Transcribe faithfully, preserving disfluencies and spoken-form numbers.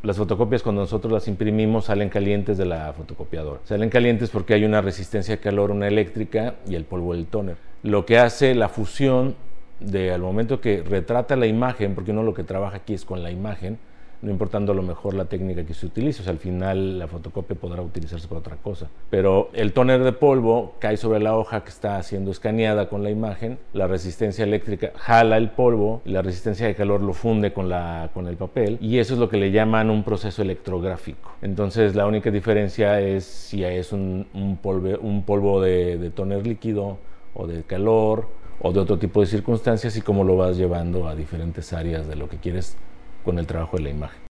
Las fotocopias, cuando nosotros las imprimimos, salen calientes de la fotocopiadora. Salen calientes porque hay una resistencia de calor, una eléctrica, y el polvo del tóner. Lo que hace la fusión de, al momento que retrata la imagen, porque uno lo que trabaja aquí es con la imagen, no importando a lo mejor la técnica que se utilice, o sea, al final la fotocopia podrá utilizarse para otra cosa. Pero el tóner de polvo cae sobre la hoja que está siendo escaneada con la imagen, la resistencia eléctrica jala el polvo, y la resistencia de calor lo funde con, la, con el papel, y eso es lo que le llaman un proceso electrográfico. Entonces la única diferencia es si es un, un, polvo, un polvo de, de tóner líquido o de calor o de otro tipo de circunstancias, y cómo lo vas llevando a diferentes áreas de lo que quieres con el trabajo de la imagen.